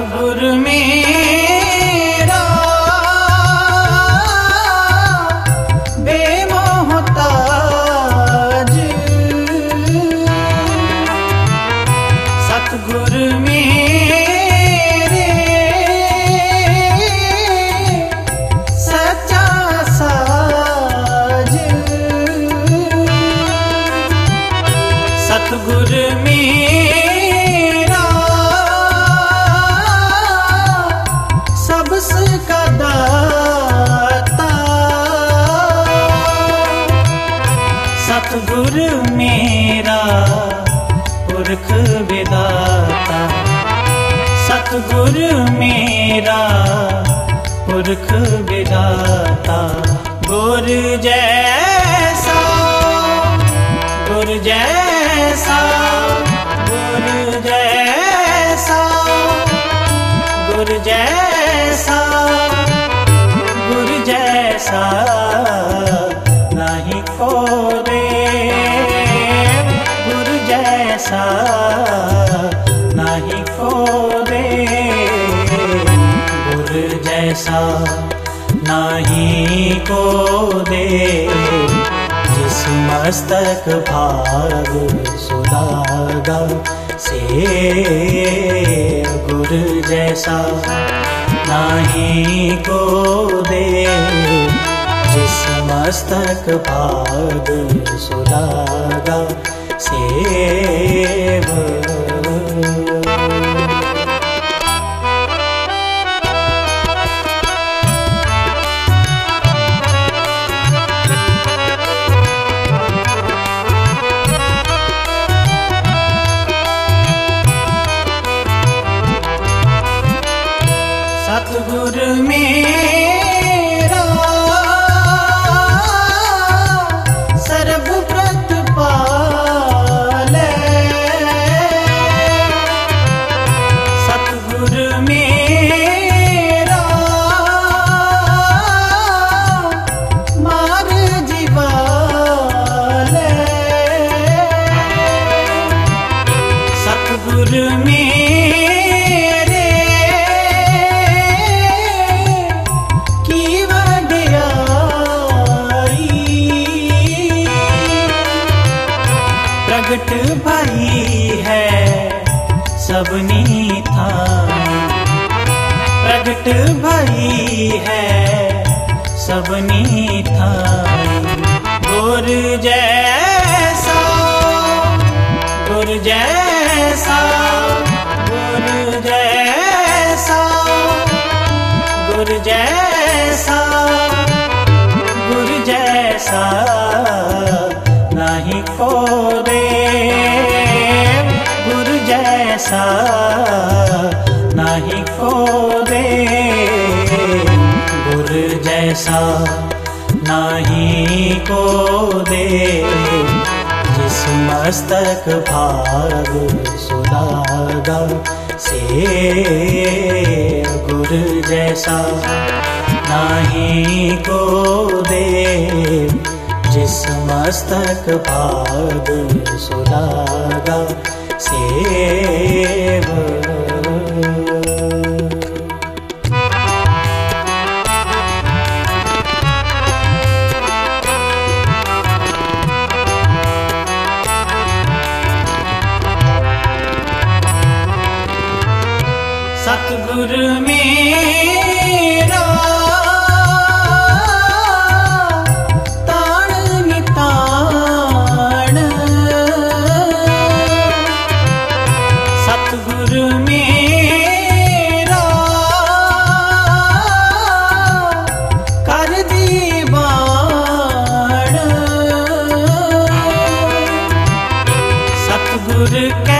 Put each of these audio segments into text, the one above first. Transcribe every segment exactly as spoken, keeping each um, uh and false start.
सतगुरु मेरा बेमोहताज, सतगुरु मेरे सच्चा साज, सतगुरु मेरा सबका दाता, सतगुरु मेरा पुरख विदाता, सतगुरु मेरा पुरख विदाता। गुर जैसा गुर जैसा गुर जैसा गुर जैसा गुर जैसा नहीं कोई, गुर जैसा नहीं कोई, गुर जैसा नहीं को दे, जिस मस्तक भाग सुलागा से। गुर जैसा नहीं को दे, जिस मस्तक भाग सुलागा सेव। सतगुरु मेरा सर्व प्रतिपालै, सतगुरु मेरा मार जीवालै, सतगुरु प्रगट भाई है सबनी थानी, प्रगट भाई है सबनी थानी। गुर जैसा गुर जैसा गुर जैसा गुर जैसा गुर जैसा नहीं कोई, गुरु जैसा नहीं कोई, गुरु जैसा नहीं को दे, जिस मस्तक भाग सुलागा से। गुरु जैसा नहीं को दे, जिस मस्तक भाग सुलागा सेव। सतगुरु मेरा ताण निताण, सतगुरु मेरा कर दीवान, सतगुरु कै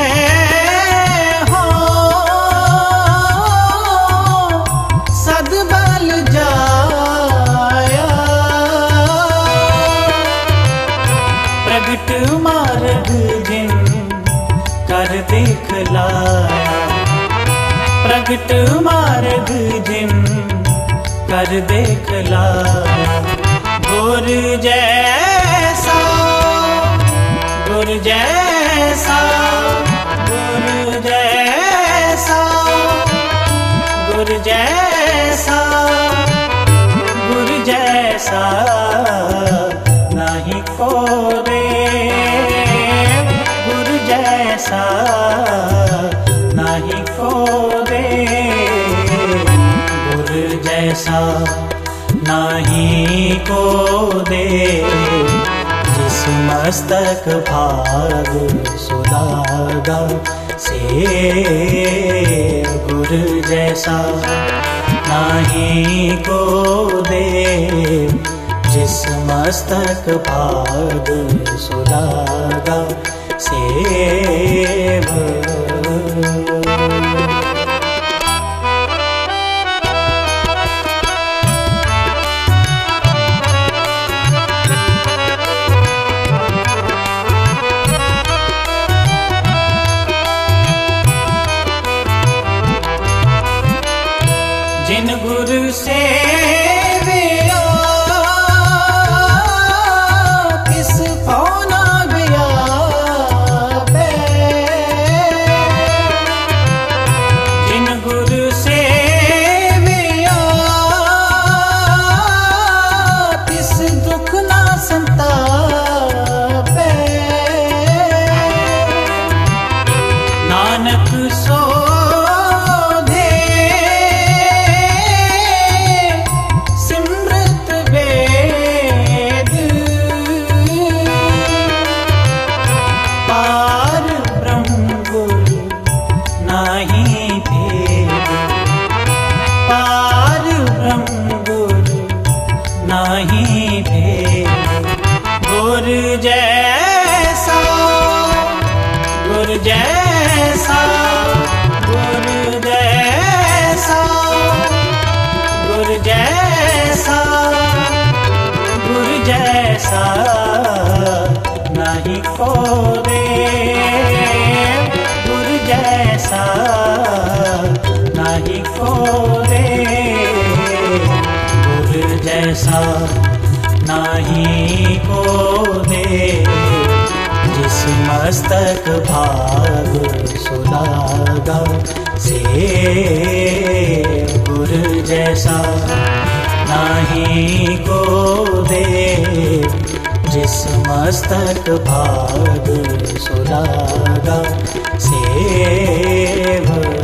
प्रगट मार्ग जिन कर दिखलाया, प्रगट मार्ग जिन कर दिखलाया। गुर जैसा गुर जैसा गुर जैसा गुरु जैसा गुरु जैसा नहीं को रे, गुरु जैसा नहीं को रे, गुरु जैसा नहीं को दे, जिस मस्तक भाग सुलागा से, गुरु जैसा नहीं को दे, जिस मस्तक भाग सुलागा सेव। जिन गुरु से विया किस पौना गया पे, जिन गुरु से विया किस दुख ना संतापे, नानक सो नहीं भेद, गुरु जैसा गुरु जैसा गुरु जैसा गुरु जैसा गुरु जैसा नहीं को रे, गुरु जैसा नहीं को रे, गुरु जैसा नहीं को दे, जिस मस्तक भाग सुलागा से, गुरु जैसा नहीं को दे, जिस मस्तक भाग सुलागा से।